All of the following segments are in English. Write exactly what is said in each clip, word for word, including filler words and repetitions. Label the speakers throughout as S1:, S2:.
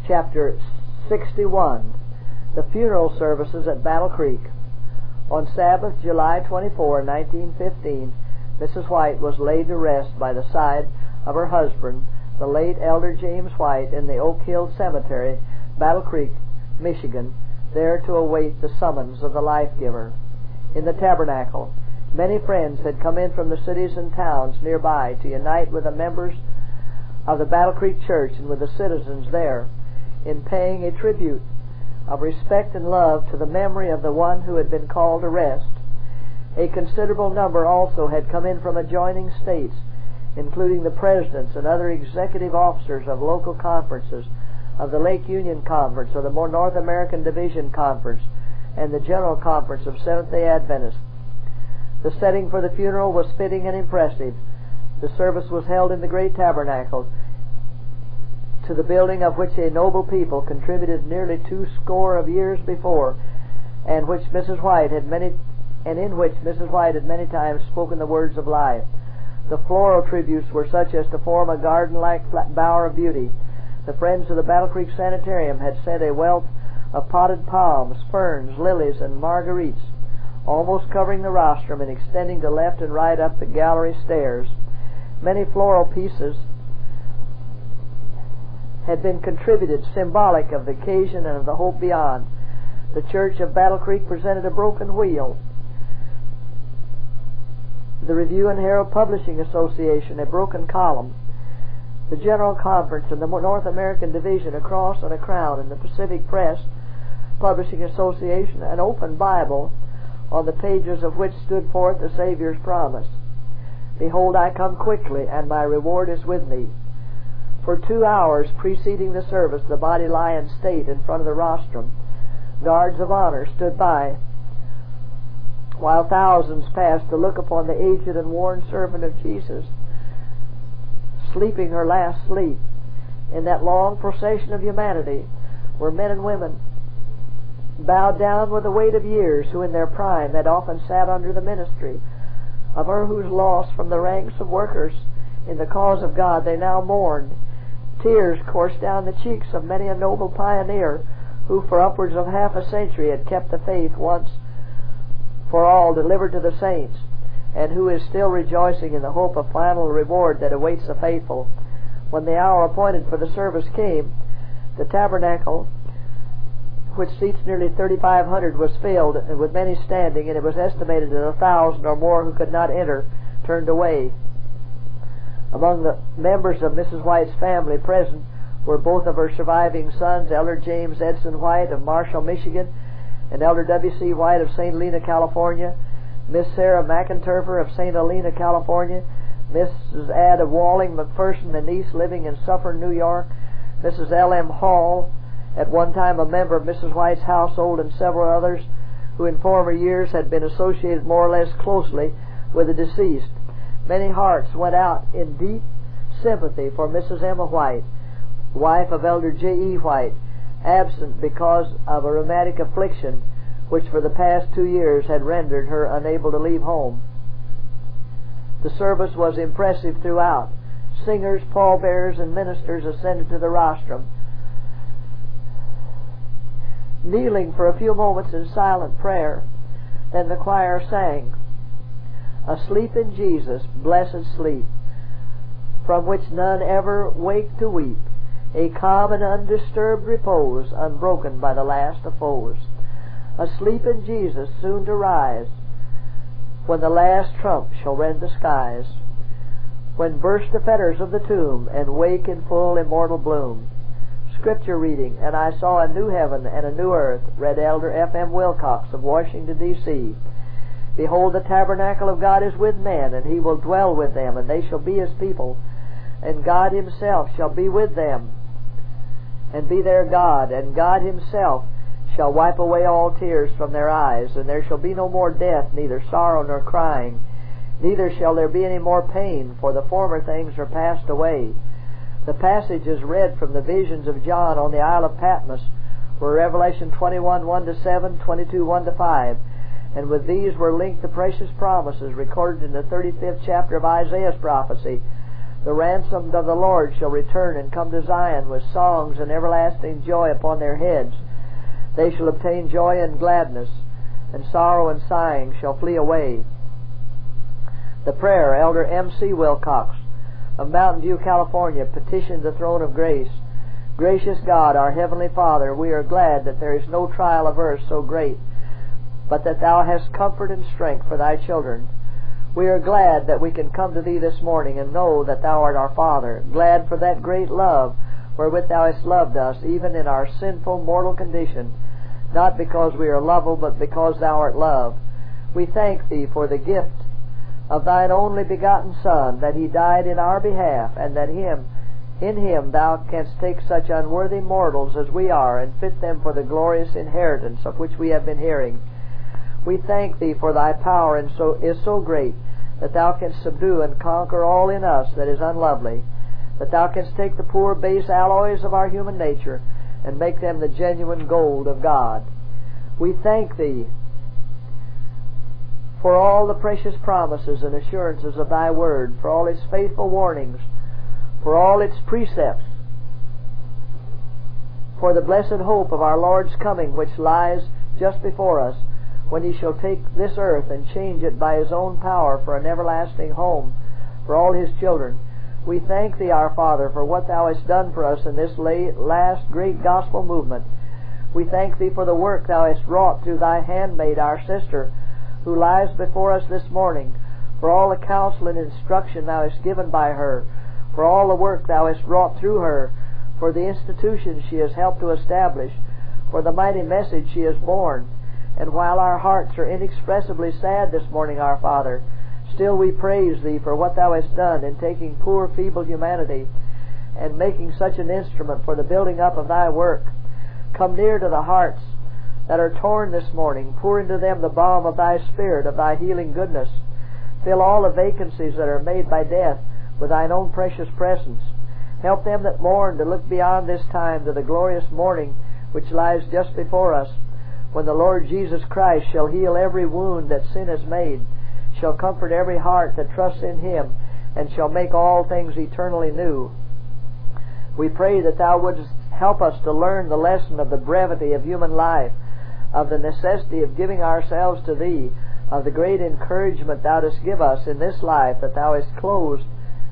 S1: chapter sixty-one, the funeral services at Battle Creek. On Sabbath, July twenty-fourth, nineteen fifteen, Missus White was laid to rest by the side of her husband, the late Elder James White, in the Oak Hill Cemetery, Battle Creek, Michigan, there to await the summons of the life-giver. In the tabernacle, many friends had come in from the cities and towns nearby to unite with the members of the Battle Creek Church and with the citizens there in paying a tribute of respect and love to the memory of the one who had been called to rest. A considerable number also had come in from adjoining states, including the presidents and other executive officers of local conferences, of the Lake Union Conference, of the North American Division Conference, and the General Conference of Seventh-day Adventists. The setting for the funeral was fitting and impressive. The service was held in the great tabernacle, to the building of which a noble people contributed nearly two score of years before, and which Missus White had many, and in which Missus White had many times spoken the words of life. The floral tributes were such as to form a garden-like bower of beauty. The friends of the Battle Creek Sanitarium had sent a wealth of potted palms, ferns, lilies, and marguerites, almost covering the rostrum and extending to left and right up the gallery stairs. Many floral pieces had been contributed, symbolic of the occasion and of the hope beyond. The Church of Battle Creek presented a broken wheel. The Review and Herald Publishing Association a broken column. The General Conference and the North American Division a cross and a crown, and the Pacific Press Publishing Association an open Bible, on the pages of which stood forth the Savior's promise. Behold, I come quickly, and my reward is with me. For two hours preceding the service, the body lay in state in front of the rostrum. Guards of honor stood by, while thousands passed to look upon the aged and worn servant of Jesus, sleeping her last sleep. In that long procession of humanity were men and women, bowed down with the weight of years, who in their prime had often sat under the ministry of her whose loss from the ranks of workers in the cause of God they now mourned. Tears coursed down the cheeks of many a noble pioneer who for upwards of half a century had kept the faith once for all delivered to the saints, and who is still rejoicing in the hope of final reward that awaits the faithful. When the hour appointed for the service came, the tabernacle, which seats nearly thirty-five hundred, was filled, and with many standing, and it was estimated that a thousand or more who could not enter turned away. Among the members of Missus White's family present were both of her surviving sons, Elder James Edson White of Marshall, Michigan, and Elder W C White of Saint Helena, California, Miss Sarah McInterfer of Saint Helena, California, Missus Ada Walling McPherson, a niece living in Suffern, New York, Missus L M Hall, at one time a member of Missus White's household, and several others who in former years had been associated more or less closely with the deceased. Many hearts went out in deep sympathy for Missus Emma White, wife of Elder J E White, absent because of a rheumatic affliction which for the past two years had rendered her unable to leave home. The service was impressive throughout. Singers, pallbearers, and ministers ascended to the rostrum. Kneeling for a few moments in silent prayer, then the choir sang, "Asleep in Jesus, blessed sleep, from which none ever wake to weep, a calm and undisturbed repose, unbroken by the last of foes. Asleep in Jesus, soon to rise, when the last trump shall rend the skies, when burst the fetters of the tomb, and wake in full immortal bloom." Scripture reading, "And I saw a new heaven and a new earth," read Elder F M Wilcox of Washington, D C "Behold, the tabernacle of God is with men, and he will dwell with them, and they shall be his people, and God himself shall be with them, and be their God, and God himself shall wipe away all tears from their eyes, and there shall be no more death, neither sorrow nor crying, neither shall there be any more pain, for the former things are passed away." The passage is read from the visions of John on the Isle of Patmos, were Revelation twenty-one, one to seven, twenty-two, one to five, and with these were linked the precious promises recorded in the thirty-fifth chapter of Isaiah's prophecy, The ransomed of the Lord shall return and come to Zion with songs and everlasting joy upon their heads. They shall obtain joy and gladness, and sorrow and sighing shall flee away. The prayer, Elder M C Wilcox of Mountain View, California, petitioned the throne of grace. Gracious God, our Heavenly Father, we are glad that there is no trial of earth so great, but that Thou hast comfort and strength for Thy children. We are glad that we can come to Thee this morning and know that Thou art our Father, glad for that great love wherewith Thou hast loved us, even in our sinful mortal condition, not because we are lovable, but because Thou art love. We thank Thee for the gift of Thine only begotten Son, that He died in our behalf, and that Him, in Him Thou canst take such unworthy mortals as we are, and fit them for the glorious inheritance of which we have been hearing. We thank Thee for Thy power and so is so great that Thou canst subdue and conquer all in us that is unlovely, that Thou canst take the poor base alloys of our human nature and make them the genuine gold of God. We thank Thee for all the precious promises and assurances of Thy Word, for all its faithful warnings, for all its precepts, for the blessed hope of our Lord's coming, which lies just before us, when He shall take this earth and change it by His own power for an everlasting home for all His children. We thank Thee, our Father, for what Thou hast done for us in this last great gospel movement. We thank Thee for the work Thou hast wrought through Thy handmaid, our sister, who lies before us this morning, for all the counsel and instruction Thou hast given by her, for all the work Thou hast wrought through her, for the institutions she has helped to establish, for the mighty message she has borne. And while our hearts are inexpressibly sad this morning, our Father, still we praise Thee for what Thou hast done in taking poor, feeble humanity and making such an instrument for the building up of Thy work. Come near to the hearts that are torn this morning. Pour into them the balm of Thy Spirit, of Thy healing goodness. Fill all the vacancies that are made by death with Thine own precious presence. Help them that mourn to look beyond this time to the glorious morning which lies just before us, when the Lord Jesus Christ shall heal every wound that sin has made, shall comfort every heart that trusts in Him, and shall make all things eternally new. We pray that Thou wouldst help us to learn the lesson of the brevity of human life, of the necessity of giving ourselves to Thee, of the great encouragement Thou dost give us in this life that Thou hast closed,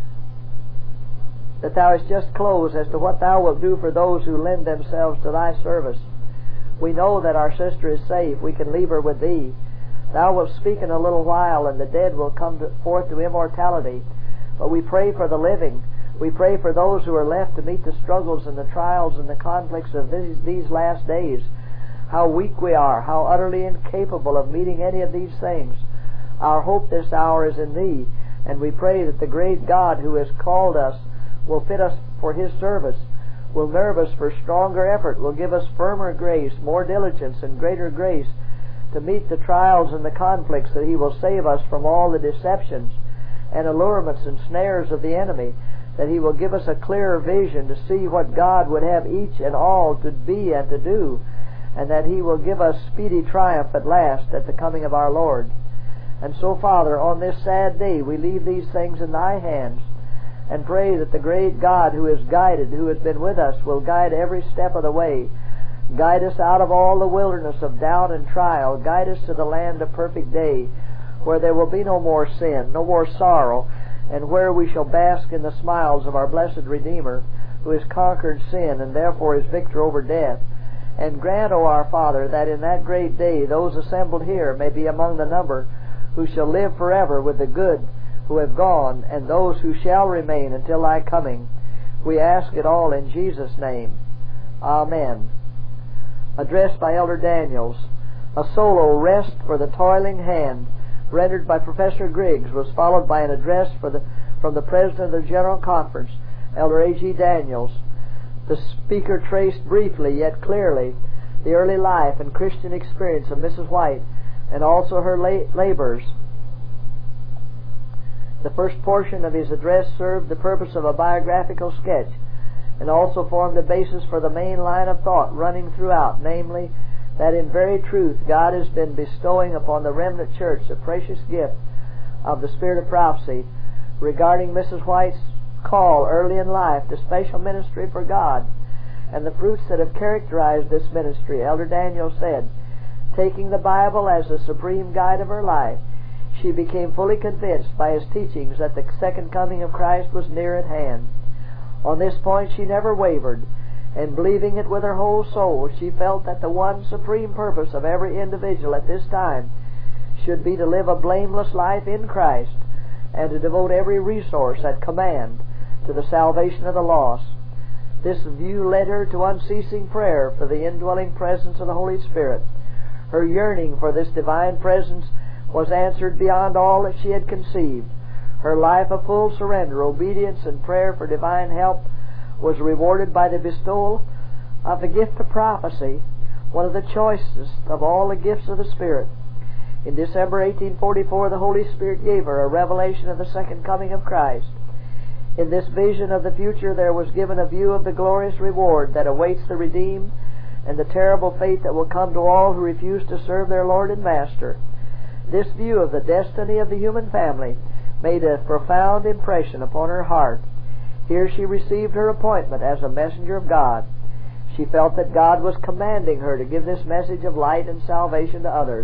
S1: that Thou hast just closed, as to what Thou wilt do for those who lend themselves to Thy service. We know that our sister is safe. We can leave her with Thee. Thou wilt speak in a little while, and the dead will come to, forth to immortality. But we pray for the living. We pray for those who are left to meet the struggles and the trials and the conflicts of these, these last days. How weak we are, how utterly incapable of meeting any of these things. Our hope this hour is in Thee, and we pray that the great God who has called us will fit us for His service, will nerve us for stronger effort, will give us firmer grace, more diligence, and greater grace to meet the trials and the conflicts, that He will save us from all the deceptions and allurements and snares of the enemy, that He will give us a clearer vision to see what God would have each and all to be and to do, and that He will give us speedy triumph at last at the coming of our Lord. And so, Father, on this sad day we leave these things in Thy hands, and pray that the great God who has guided, who has been with us, will guide every step of the way. Guide us out of all the wilderness of doubt and trial. Guide us to the land of perfect day, where there will be no more sin, no more sorrow, and where we shall bask in the smiles of our blessed Redeemer, who has conquered sin and therefore is victor over death. And grant, O our Father, that in that great day those assembled here may be among the number who shall live forever with the good who have gone, and those who shall remain until Thy coming. We ask it all in Jesus' name. Amen. Address by Elder Daniels. A solo, Rest for the Toiling Hand, rendered by Professor Griggs, was followed by an address for the, from the President of the General Conference, Elder A G Daniels. The speaker traced briefly yet clearly the early life and Christian experience of Missus White, and also her la- labors. The first portion of his address served the purpose of a biographical sketch, and also formed the basis for the main line of thought running throughout, namely, that in very truth God has been bestowing upon the remnant church the precious gift of the spirit of prophecy regarding Missus White's call early in life to special ministry for God, and the fruits that have characterized this ministry, Elder Daniel said, taking the Bible as the supreme guide of her life, she became fully convinced by his teachings that the second coming of Christ was near at hand. On this point she never wavered, and believing it with her whole soul, she felt that the one supreme purpose of every individual at this time should be to live a blameless life in Christ, and to devote every resource at command to the salvation of the lost. This view led her to unceasing prayer for the indwelling presence of the Holy Spirit. Her yearning for this divine presence was answered beyond all that she had conceived. Her life of full surrender, obedience, and prayer for divine help was rewarded by the bestowal of the gift of prophecy, one of the choicest of all the gifts of the Spirit. In December eighteen forty-four, the Holy Spirit gave her a revelation of the second coming of Christ. In this vision of the future there was given a view of the glorious reward that awaits the redeemed, and the terrible fate that will come to all who refuse to serve their Lord and Master. This view of the destiny of the human family made a profound impression upon her heart. Here she received her appointment as a messenger of God. She felt that God was commanding her to give this message of light and salvation to others.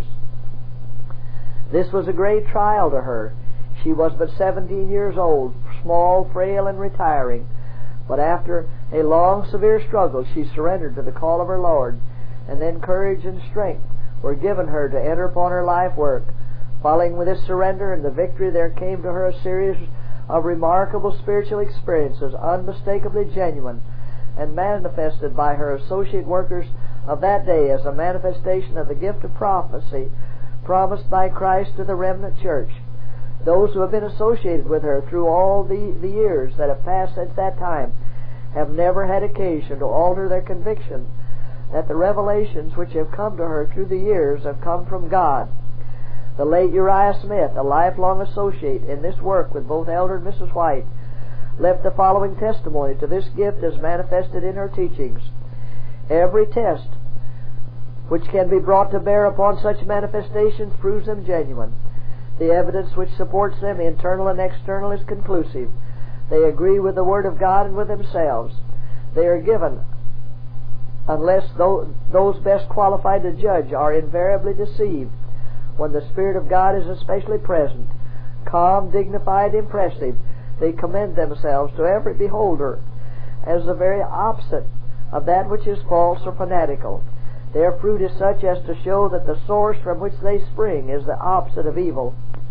S1: This was a great trial to her. She was but seventeen years old, small, frail, and retiring. But after a long, severe struggle, she surrendered to the call of her Lord, and then courage and strength were given her to enter upon her life work. Following with this surrender and the victory, there came to her a series of remarkable spiritual experiences, unmistakably genuine, and manifested by her associate workers of that day as a manifestation of the gift of prophecy promised by Christ to the remnant church. Those who have been associated with her through all the, the years that have passed since that time have never had occasion to alter their conviction that the revelations which have come to her through the years have come from God. The late Uriah Smith, a lifelong associate in this work with both Elder and Missus White, left the following testimony to this gift as manifested in her teachings. Every test which can be brought to bear upon such manifestations proves them genuine. The evidence which supports them, internal and external, is conclusive. They agree with the Word of God and with themselves. They are given, unless those best qualified to judge are invariably deceived, when the Spirit of God is especially present. Calm, dignified, impressive, they commend themselves to every beholder as the very opposite of that which is false or fanatical. Their fruit is such as to show that the source from which they spring is the opposite of evil.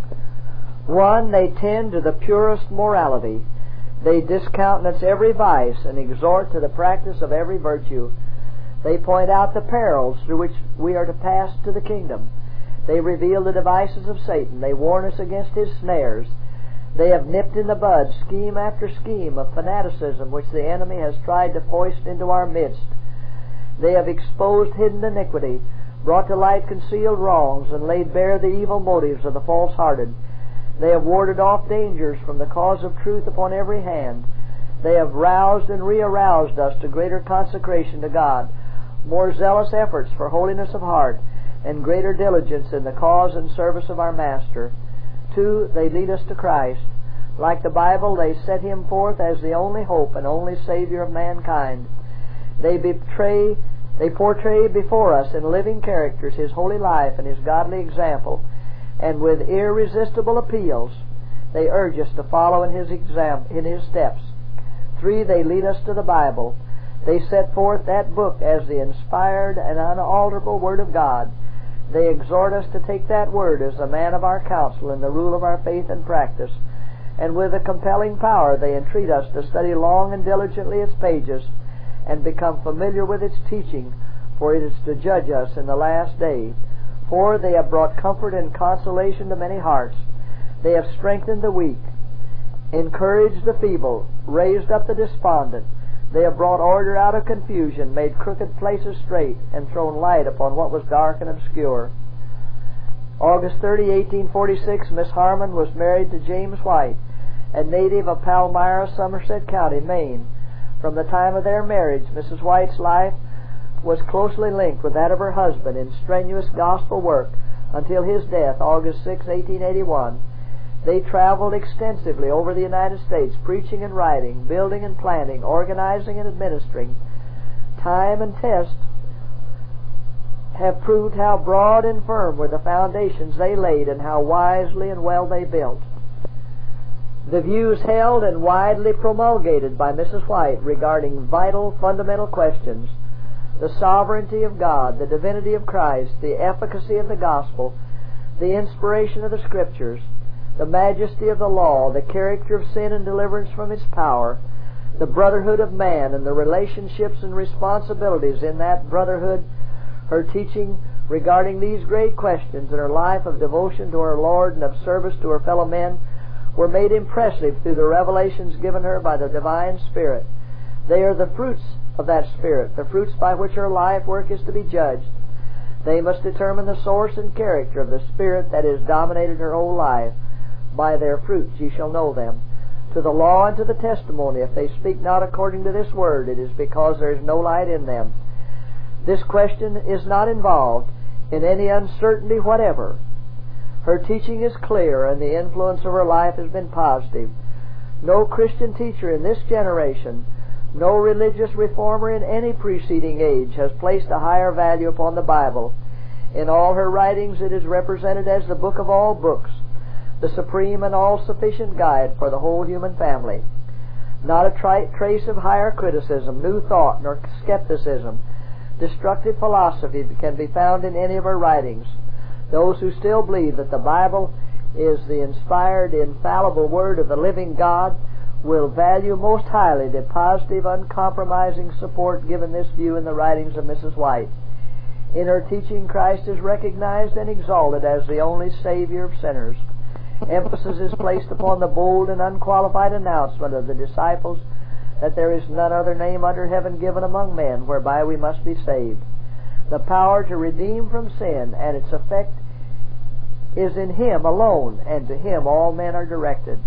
S1: One, they tend to the purest morality. They discountenance every vice and exhort to the practice of every virtue. They point out the perils through which we are to pass to the kingdom. They reveal the devices of Satan. They warn us against his snares. They have nipped in the bud scheme after scheme of fanaticism which the enemy has tried to foist into our midst. They have exposed hidden iniquity, brought to light concealed wrongs, and laid bare the evil motives of the false-hearted. They have warded off dangers from the cause of truth upon every hand. They have roused and re-aroused us to greater consecration to God, more zealous efforts for holiness of heart, and greater diligence in the cause and service of our Master. Two, they lead us to Christ. Like the Bible, they set Him forth as the only hope and only Savior of mankind. They betray, they portray before us in living characters His holy life and His godly example, and with irresistible appeals, they urge us to follow in His exam- in His steps. Three, they lead us to the Bible. They set forth that book as the inspired and unalterable Word of God. They exhort us to take that Word as the man of our counsel in the rule of our faith and practice, and with a compelling power they entreat us to study long and diligently its pages, and become familiar with its teaching, for it is to judge us in the last day. For they have brought comfort and consolation to many hearts. They have strengthened the weak, encouraged the feeble, raised up the despondent. They have brought order out of confusion, made crooked places straight, and thrown light upon what was dark and obscure. August thirtieth, eighteen forty-six, Miss Harmon was married to James White, a native of Palmyra, Somerset County, Maine. From the time of their marriage, Missus White's life was closely linked with that of her husband in strenuous gospel work until his death, August sixth, eighteen eighty-one. They traveled extensively over the United States, preaching and writing, building and planning, organizing and administering. Time and test have proved how broad and firm were the foundations they laid and how wisely and well they built. The views held and widely promulgated by Missus White regarding vital, fundamental questions, the sovereignty of God, the divinity of Christ, the efficacy of the gospel, the inspiration of the Scriptures, the majesty of the law, the character of sin and deliverance from its power, the brotherhood of man and the relationships and responsibilities in that brotherhood, her teaching regarding these great questions and her life of devotion to her Lord and of service to her fellow men were made impressive through the revelations given her by the divine Spirit. They are the fruits of that Spirit, the fruits by which her life work is to be judged. They must determine the source and character of the Spirit that has dominated her whole life. By their fruits ye shall know them. To the law and to the testimony, if they speak not according to this word, it is because there is no light in them. This question is not involved in any uncertainty whatever. Her teaching is clear, and the influence of her life has been positive. No Christian teacher in this generation, no religious reformer in any preceding age, has placed a higher value upon the Bible. In all her writings it is represented as the book of all books, the supreme and all-sufficient guide for the whole human family. Not a tri- trace of higher criticism, new thought, nor skepticism, destructive philosophy can be found in any of her writings. Those who still believe that the Bible is the inspired, infallible Word of the living God will value most highly the positive, uncompromising support given this view in the writings of Missus White. In her teaching, Christ is recognized and exalted as the only Savior of sinners. Emphasis is placed upon the bold and unqualified announcement of the disciples that there is none other name under heaven given among men whereby we must be saved. The power to redeem from sin and its effect is in Him alone, and to Him all men are directed.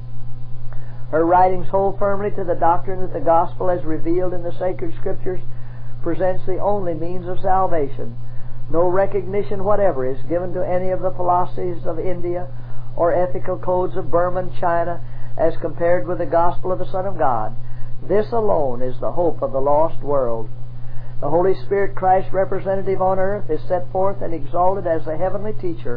S1: Her writings hold firmly to the doctrine that the gospel as revealed in the sacred Scriptures presents the only means of salvation. No recognition whatever is given to any of the philosophies of India or ethical codes of Burma and China as compared with the gospel of the Son of God. This alone is the hope of the lost world. The Holy Spirit, Christ's representative on earth, is set forth and exalted as the heavenly teacher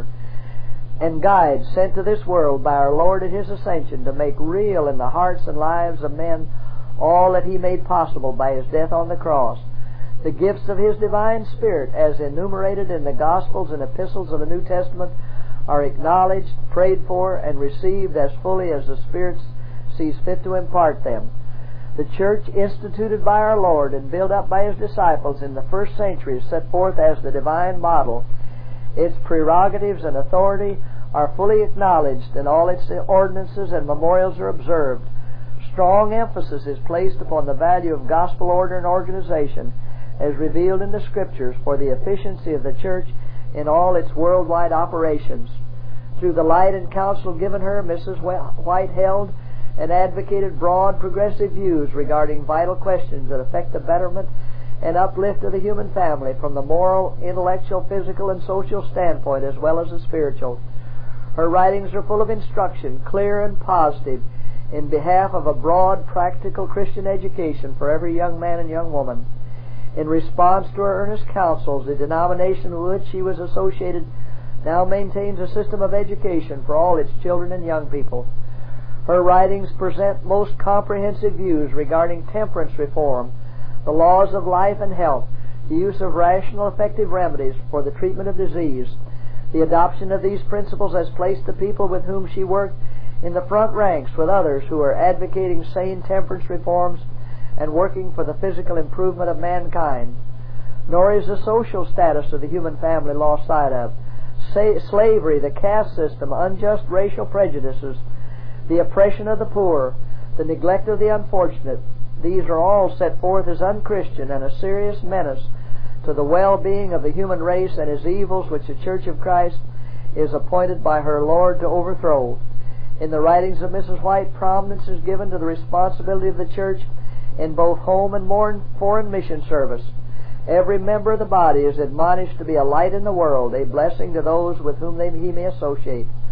S1: and guide sent to this world by our Lord at His ascension to make real in the hearts and lives of men all that He made possible by His death on the cross. The gifts of His divine Spirit, as enumerated in the Gospels and epistles of the New Testament, are acknowledged, prayed for, and received as fully as the Spirit sees fit to impart them. The church, instituted by our Lord and built up by His disciples in the first century, is set forth as the divine model. Its prerogatives and authority are fully acknowledged, and all its ordinances and memorials are observed. Strong emphasis is placed upon the value of gospel order and organization, as revealed in the Scriptures, for the efficiency of the church in all its worldwide operations. Through the light and counsel given her, Missus White held and advocated broad, progressive views regarding vital questions that affect the betterment and uplift of the human family from the moral, intellectual, physical, and social standpoint as well as the spiritual. Her writings are full of instruction, clear and positive, in behalf of a broad, practical Christian education for every young man and young woman. In response to her earnest counsels, the denomination with which she was associated now maintains a system of education for all its children and young people. Her writings present most comprehensive views regarding temperance reform, the laws of life and health, the use of rational, effective remedies for the treatment of disease. The adoption of these principles has placed the people with whom she worked in the front ranks with others who are advocating sane temperance reforms and working for the physical improvement of mankind. Nor is the social status of the human family lost sight of. Sa- slavery, the caste system, unjust racial prejudices, the oppression of the poor, the neglect of the unfortunate, these are all set forth as unchristian and a serious menace to the well-being of the human race, and as evils which the Church of Christ is appointed by her Lord to overthrow. In the writings of Missus White, prominence is given to the responsibility of the Church in both home and foreign mission service. Every member of the body is admonished to be a light in the world, a blessing to those with whom they, he may associate.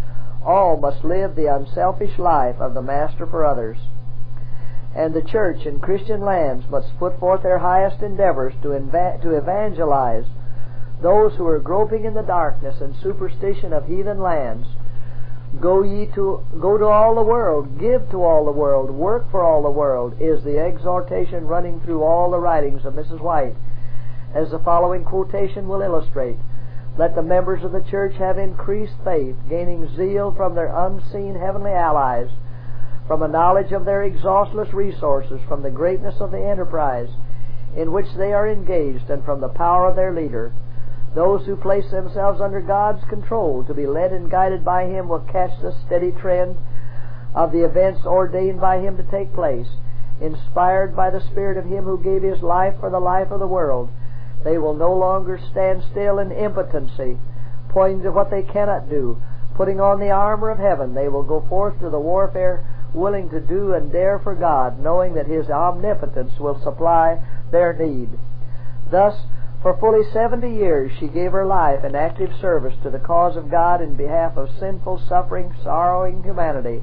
S1: All must live the unselfish life of the Master for others. And the church in Christian lands must put forth their highest endeavors to, eva- to evangelize those who are groping in the darkness and superstition of heathen lands. Go ye to go to all the world, give to all the world, work for all the world, is the exhortation running through all the writings of Missus White, as the following quotation will illustrate. Let the members of the church have increased faith, gaining zeal from their unseen heavenly allies, from a knowledge of their exhaustless resources, from the greatness of the enterprise in which they are engaged, and from the power of their leader. Those who place themselves under God's control to be led and guided by Him will catch the steady trend of the events ordained by Him to take place. Inspired by the Spirit of Him who gave His life for the life of the world, they will no longer stand still in impotency, pointing to what they cannot do. Putting on the armor of heaven, they will go forth to the warfare, willing to do and dare for God, knowing that His omnipotence will supply their need. Thus, for fully seventy years she gave her life in active service to the cause of God in behalf of sinful, suffering, sorrowing humanity.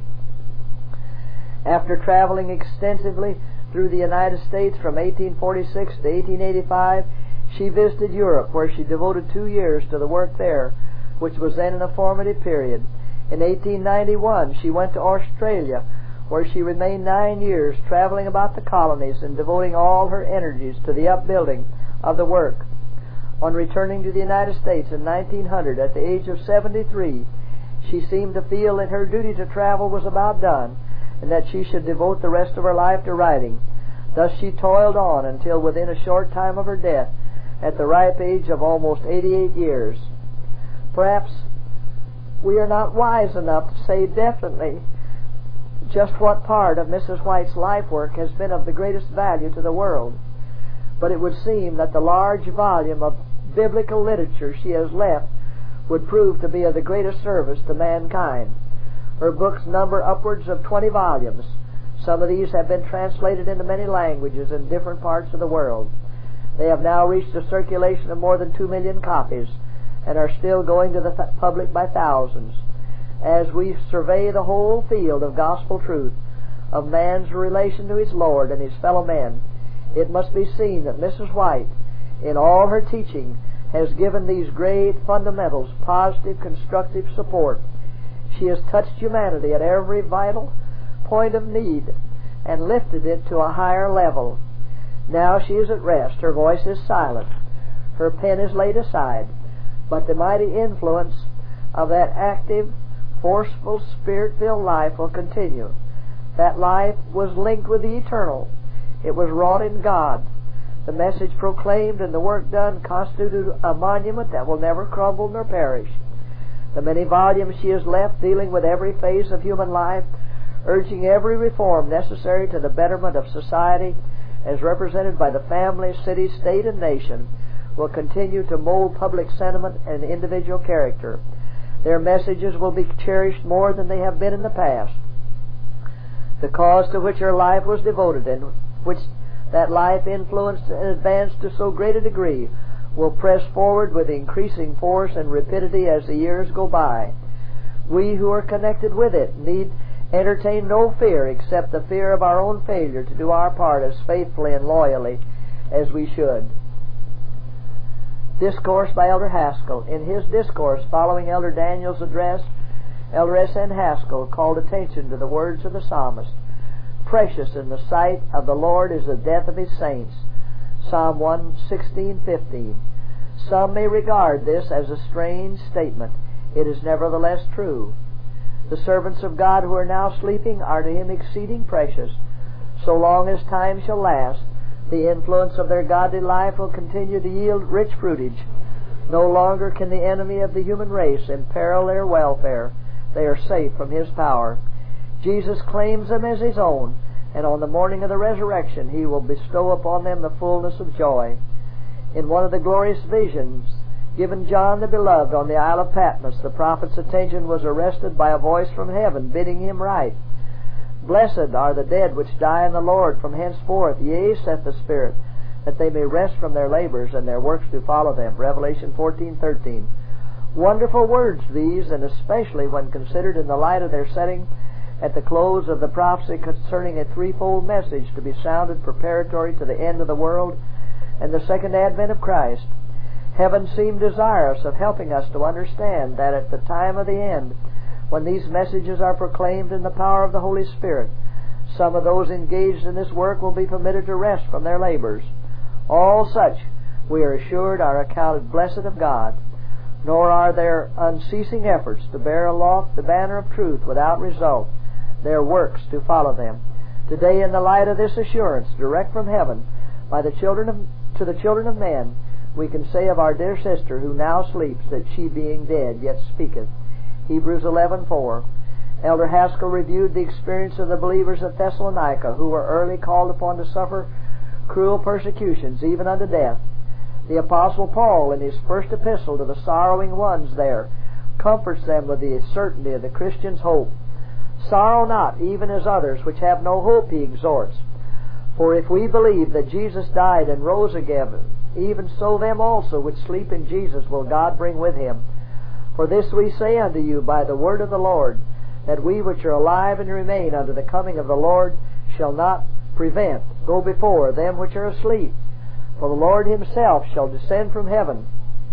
S1: After traveling extensively through the United States from eighteen forty-six to eighteen eighty-five, she visited Europe, where she devoted two years to the work there, which was then in a formative period. In eighteen ninety-one, she went to Australia, where she remained nine years, traveling about the colonies and devoting all her energies to the upbuilding of the work. On returning to the United States in nineteen hundred, at the age of seventy-three, she seemed to feel that her duty to travel was about done, and that she should devote the rest of her life to writing. Thus she toiled on until within a short time of her death, at the ripe age of almost eighty-eight years. Perhaps we are not wise enough to say definitely just what part of Missus White's life work has been of the greatest value to the world, but it would seem that the large volume of biblical literature she has left would prove to be of the greatest service to mankind. Her books number upwards of twenty volumes. Some of these have been translated into many languages in different parts of the world. They have now reached a circulation of more than two million copies and are still going to the th- public by thousands. As we survey the whole field of gospel truth, of man's relation to his Lord and his fellow men, it must be seen that Missus White, in all her teaching, has given these great fundamentals positive, constructive support. She has touched humanity at every vital point of need and lifted it to a higher level. Now she is at rest. Her voice is silent. Her pen is laid aside. But the mighty influence of that active, forceful, Spirit-filled life will continue. That life was linked with the eternal. It was wrought in God. The message proclaimed and the work done constitute a monument that will never crumble nor perish. The many volumes she has left dealing with every phase of human life, urging every reform necessary to the betterment of society, as represented by the family, city, state, and nation, will continue to mold public sentiment and individual character. Their messages will be cherished more than they have been in the past. The cause to which her life was devoted, and which that life influenced and advanced to so great a degree, will press forward with increasing force and rapidity as the years go by. We who are connected with it need entertain no fear except the fear of our own failure to do our part as faithfully and loyally as we should. Discourse by Elder Haskell. In his discourse following Elder Daniel's address, Elder S N Haskell called attention to the words of the psalmist. Precious in the sight of the Lord is the death of His saints. Psalm one sixteen fifteen. Some may regard this as a strange statement. It is nevertheless true. The servants of God who are now sleeping are to Him exceeding precious. So long as time shall last, the influence of their godly life will continue to yield rich fruitage. No longer can the enemy of the human race imperil their welfare. They are safe from his power. Jesus claims them as His own, and on the morning of the resurrection He will bestow upon them the fullness of joy. In one of the glorious visions given John the Beloved on the Isle of Patmos, the prophet's attention was arrested by a voice from heaven bidding him write, Blessed are the dead which die in the Lord from henceforth, yea, saith the Spirit, that they may rest from their labors, and their works do follow them. Revelation fourteen thirteen. Wonderful words these, and especially when considered in the light of their setting at the close of the prophecy concerning a threefold message to be sounded preparatory to the end of the world and the second advent of Christ. Heaven seemed desirous of helping us to understand that at the time of the end, when these messages are proclaimed in the power of the Holy Spirit, some of those engaged in this work will be permitted to rest from their labors. All such, we are assured, are accounted blessed of God, nor are their unceasing efforts to bear aloft the banner of truth without result, their works to follow them. Today, in the light of this assurance, direct from heaven, by the children of, to the children of men, we can say of our dear sister who now sleeps that she, being dead, yet speaketh. Hebrews eleven four. Elder Haskell reviewed the experience of the believers at Thessalonica, who were early called upon to suffer cruel persecutions, even unto death. The Apostle Paul, in his first epistle to the sorrowing ones there, comforts them with the certainty of the Christian's hope. Sorrow not, even as others which have no hope, he exhorts. For if we believe that Jesus died and rose again, even so them also which sleep in Jesus will God bring with him. For this we say unto you by the word of the Lord, that we which are alive and remain unto the coming of the Lord shall not prevent, go before them which are asleep. For the Lord himself shall descend from heaven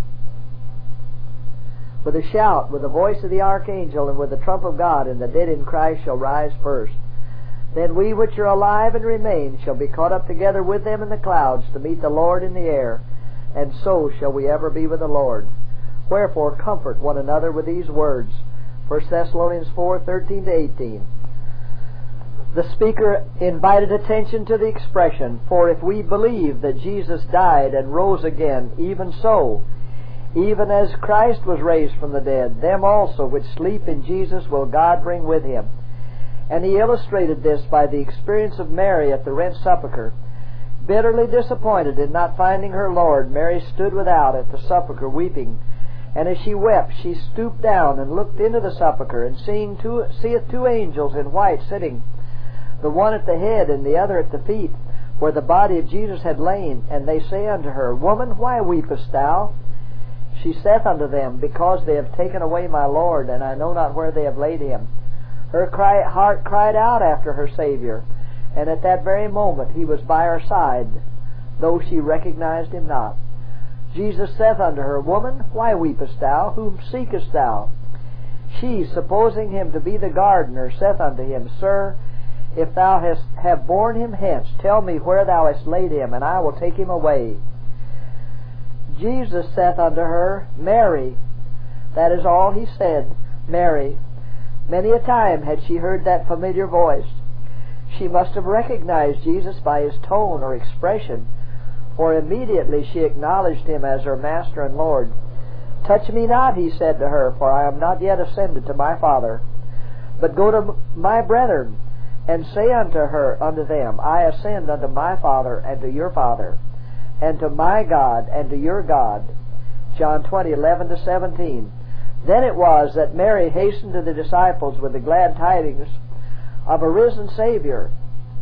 S1: with a shout, with the voice of the archangel, and with the trump of God, and the dead in Christ shall rise first. Then we which are alive and remain shall be caught up together with them in the clouds to meet the Lord in the air, and so shall we ever be with the Lord. Wherefore comfort one another with these words. First Thessalonians four thirteen to eighteen. The speaker invited attention to the expression, for if we believe that Jesus died and rose again, even so, even as Christ was raised from the dead, them also which sleep in Jesus will God bring with him. And he illustrated this by the experience of Mary at the rent sepulchre. Bitterly disappointed in not finding her Lord, Mary stood without at the sepulchre weeping. And as she wept, she stooped down and looked into the sepulchre, and seeing two, seeth two angels in white sitting, the one at the head and the other at the feet, where the body of Jesus had lain. And they say unto her, Woman, why weepest thou? She saith unto them, Because they have taken away my Lord, and I know not where they have laid him. Her cry, heart cried out after her Savior, and at that very moment he was by her side, though she recognized him not. Jesus saith unto her, Woman, why weepest thou? Whom seekest thou? She, supposing him to be the gardener, saith unto him, Sir, if thou hast have borne him hence, tell me where thou hast laid him, and I will take him away. Jesus saith unto her, Mary. That is all he said, Mary. Many a time had she heard that familiar voice. She must have recognized Jesus by his tone or expression, for immediately she acknowledged him as her Master and Lord. Touch me not, he said to her, for I am not yet ascended to my Father. But go to my brethren, and say unto her, unto them, I ascend unto my Father and to your Father, and to my God and to your God. John twenty, eleven to seventeen. Then it was that Mary hastened to the disciples with the glad tidings of a risen Savior.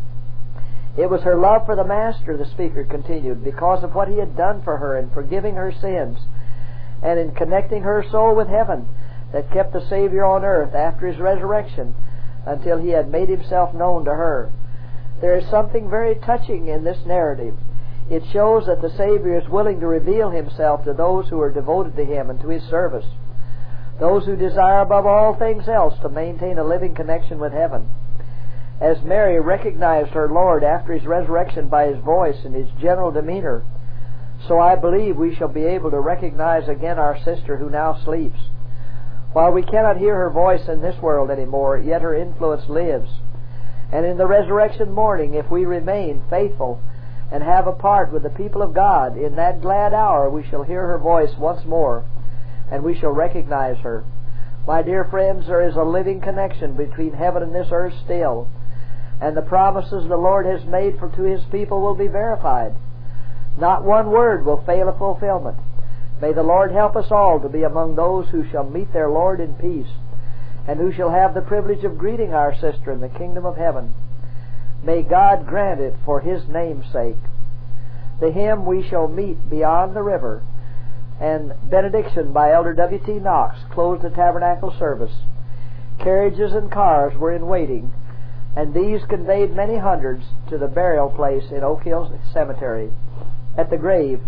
S1: It was her love for the Master, the speaker continued, because of what he had done for her in forgiving her sins and in connecting her soul with heaven, that kept the Savior on earth after his resurrection until he had made himself known to her. There is something very touching in this narrative. It shows that the Savior is willing to reveal himself to those who are devoted to him and to his service, those who desire above all things else to maintain a living connection with heaven. As Mary recognized her Lord after his resurrection by his voice and his general demeanor, so I believe we shall be able to recognize again our sister who now sleeps. While we cannot hear her voice in this world anymore, yet her influence lives. And in the resurrection morning, if we remain faithful and have a part with the people of God, in that glad hour we shall hear her voice once more, and we shall recognize her. My dear friends, there is a living connection between heaven and this earth still, and the promises the Lord has made for to his people will be verified. Not one word will fail of fulfillment. May the Lord help us all to be among those who shall meet their Lord in peace, and who shall have the privilege of greeting our sister in the kingdom of heaven. May God grant it for his name's sake. The hymn, We Shall Meet Beyond the River, and benediction by Elder W T Knox closed the tabernacle service. Carriages and cars were in waiting, and these conveyed many hundreds to the burial place in Oak Hill Cemetery. At the grave,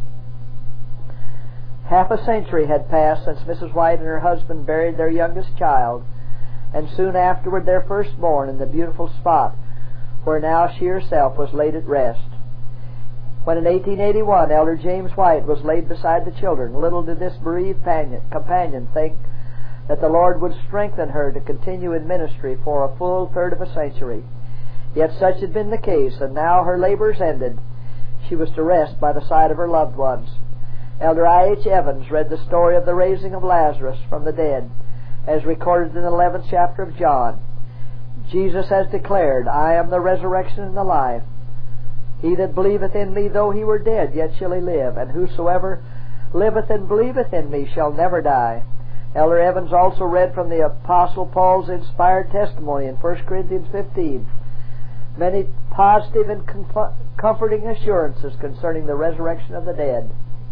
S1: half a century had passed since Missus White and her husband buried their youngest child, and soon afterward their firstborn, in the beautiful spot where now she herself was laid at rest. When in eighteen eighty-one Elder James White was laid beside the children, little did this bereaved companion think that the Lord would strengthen her to continue in ministry for a full third of a century. Yet such had been the case, and now her labors ended, she was to rest by the side of her loved ones. Elder I H Evans read the story of the raising of Lazarus from the dead, as recorded in the eleventh chapter of John. Jesus has declared, "I am the resurrection and the life. He that believeth in me, though he were dead, yet shall he live. And whosoever liveth and believeth in me shall never die." Elder Evans also read from the Apostle Paul's inspired testimony in First Corinthians fifteen, many positive and comf- comforting assurances concerning the resurrection of the dead.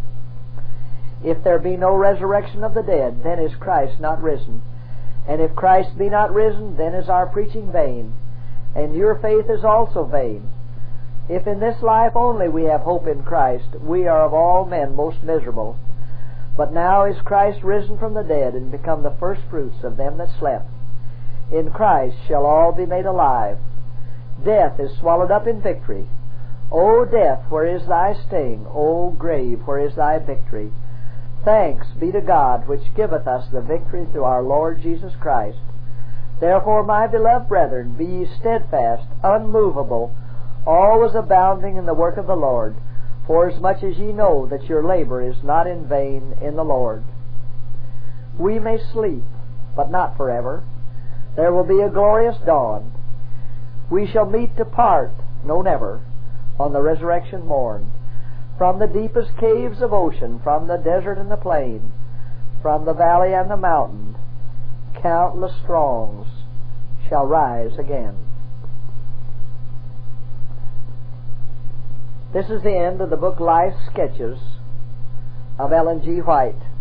S1: If there be no resurrection of the dead, then is Christ not risen. And if Christ be not risen, then is our preaching vain, and your faith is also vain. If in this life only we have hope in Christ, we are of all men most miserable. But now is Christ risen from the dead, and become the firstfruits of them that slept. In Christ shall all be made alive. Death is swallowed up in victory. O death, where is thy sting? O grave, where is thy victory? Thanks be to God, which giveth us the victory through our Lord Jesus Christ. Therefore, my beloved brethren, be ye steadfast, unmovable, always abounding in the work of the Lord, forasmuch as ye know that your labor is not in vain in the Lord. We may sleep, but not forever. There will be a glorious dawn. We shall meet to part, no never, on the resurrection morn. From the deepest caves of ocean, from the desert and the plain, from the valley and the mountain, countless throngs shall rise again. This is the end of the book Life Sketches of Ellen G. White.